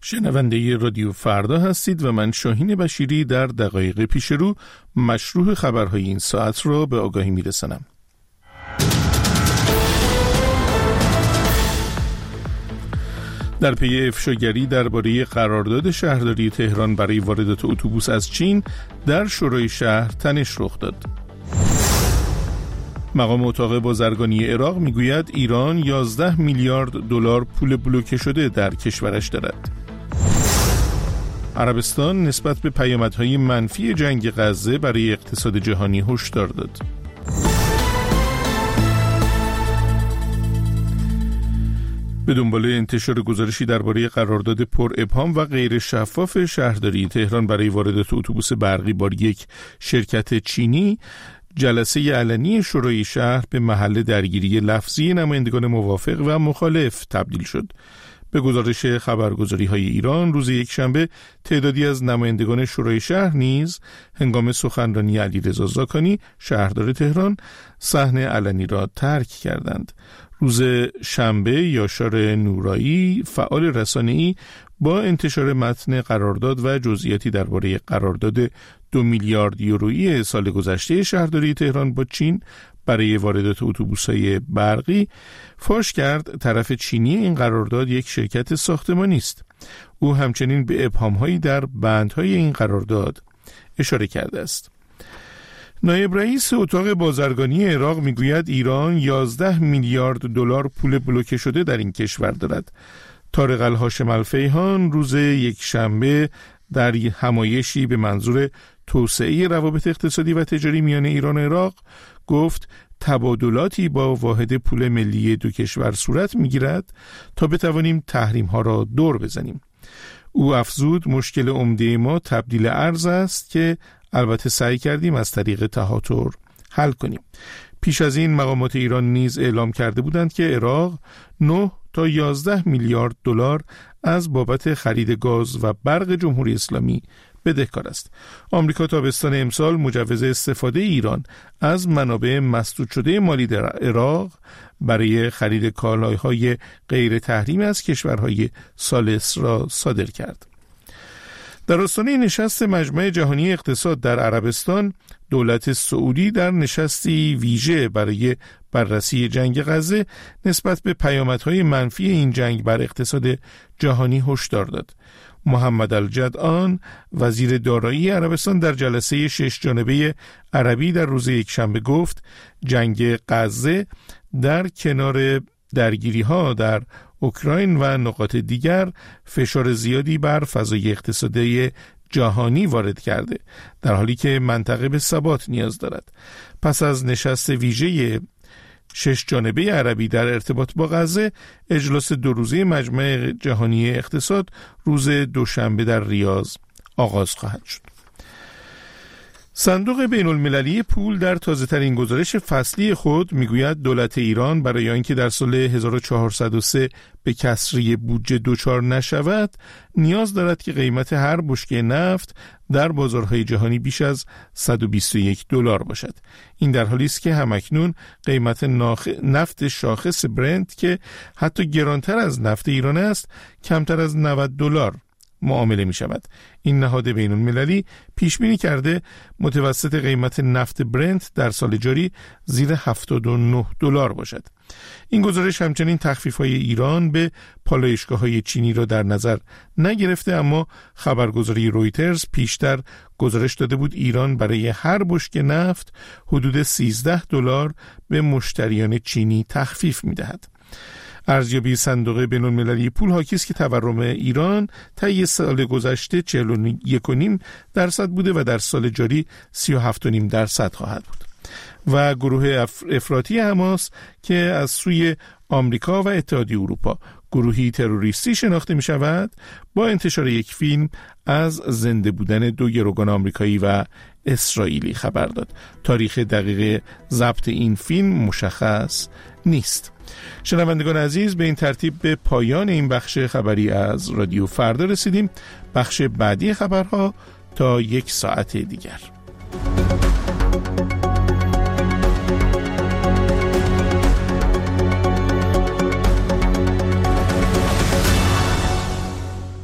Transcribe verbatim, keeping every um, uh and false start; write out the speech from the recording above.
شنونده رادیو فردا هستید و من شاهین بشیری در دقایق پیش رو مشروح خبرهای این ساعت را به آگاهی میرسانم. در پی افشاگری درباره قرارداد شهرداری تهران برای واردات اتوبوس از چین در شورای شهر تنش رخ داد. مقام اتاق بازرگانی عراق میگوید ایران یازده میلیارد دلار پول بلوکه شده در کشورش دارد. عربستان نسبت به پیامدهای منفی جنگ غزه برای اقتصاد جهانی هشدار داد. به دنبال انتشار گزارشی درباره قرارداد پر ابهام و غیر شفاف شهرداری تهران برای واردات اتوبوس برقی با یک شرکت چینی، جلسه علنی شورای شهر به محل درگیری لفظی نمایندگان موافق و مخالف تبدیل شد. به گزارش خبرگزاری های ایران روز یکشنبه تعدادی از نمایندگان شورای شهر نیز هنگام سخنرانی علیرضا زاکانی شهردار تهران صحنه علنی را ترک کردند. روز شنبه یاشار نورایی فعال رسانه‌ای با انتشار متن قرارداد و جزئیاتی درباره قرارداد دو میلیارد یورویی سال گذشته شهرداری تهران با چین برای واردات اتوبوس‌های برقی فاش کرد طرف چینی این قرارداد یک شرکت ساختمانی است. او همچنین به ابهام‌هایی در بندهای این قرارداد اشاره کرده است. نایب رئیس اتاق بازرگانی عراق میگوید ایران یازده میلیارد دلار پول بلوکه شده در این کشور دارد. طارق الهاشم الفیهان روز یکشنبه در همایشی به منظور توسعه روابط اقتصادی و تجاری میان ایران و عراق گفت تبادلاتی با واحد پول ملی دو کشور صورت میگیرد تا بتوانیم تحریم ها را دور بزنیم. او افزود مشکل عمده ما تبدیل ارز است که البته سعی کردیم از طریق تهاتر حل کنیم. پیش از این مقامات ایران نیز اعلام کرده بودند که عراق نه تا یازده میلیارد دلار از بابت خرید گاز و برق جمهوری اسلامی بدهکار است. آمریکا تابستان امسال مجوز استفاده ایران از منابع مسدود شده مالی در عراق برای خرید کالاهای غیر تحریمی از کشورهای ثالث را صادر کرد. در آستانه نشست مجمع جهانی اقتصاد در عربستان، دولت سعودی در نشستی ویژه برای بررسی جنگ غزه نسبت به پیامدهای منفی این جنگ بر اقتصاد جهانی هشدار داد. محمد الجدعان وزیر دارایی عربستان در جلسه شش جانبه عربی در روز یکشنبه گفت جنگ غزه در کنار درگیری ها در اوکراین و نقاط دیگر فشار زیادی بر فضای اقتصادی جهانی وارد کرده، در حالی که منطقه به ثبات نیاز دارد. پس از نشست ویژه شش جانبه عربی در ارتباط با غزه، اجلاس دو روزه مجمع جهانی اقتصاد روز دوشنبه در ریاض آغاز خواهد شد. صندوق بین المللی پول در تازه ترین گزارش فصلی خود میگوید دولت ایران برای آنکه در سال هزار و چهارصد و سه به کسری بودجه دچار نشود نیاز دارد که قیمت هر بشکه نفت در بازارهای جهانی بیش از صد و بیست و یک دلار باشد. این در حالی است که همکنون قیمت ناخ... نفت شاخص برنت که حتی گرانتر از نفت ایران است کمتر از نود دلار معامله می شود. این نهاد بین المللی پیش بینی کرده متوسط قیمت نفت برنت در سال جاری زیر هفتاد و نه دلار باشد. این گزارش همچنین تخفیف‌های ایران به پالایشگاه‌های چینی را در نظر نگرفته، اما خبرگزاری رویترز پیشتر گزارش داده بود ایران برای هر بشکه نفت حدود سیزده دلار به مشتریان چینی تخفیف می‌دهد. ارزیابی صندوق بین‌المللی پول حاکی است که تورم ایران طی سال گذشته چهل و یک و نیم درصد بوده و در سال جاری سی و هفت و نیم درصد خواهد بود. و گروه افراطی حماس که از سوی آمریکا و اتحادیه اروپا گروهی تروریستی شناخته می شود، با انتشار یک فیلم از زنده بودن دو گروگان آمریکایی و اسرائیلی خبر داد. تاریخ دقیق ضبط این فیلم مشخص نیست. شنوندگان عزیز، به این ترتیب به پایان این بخش خبری از رادیو فردا رسیدیم. بخش بعدی خبرها تا یک ساعت دیگر.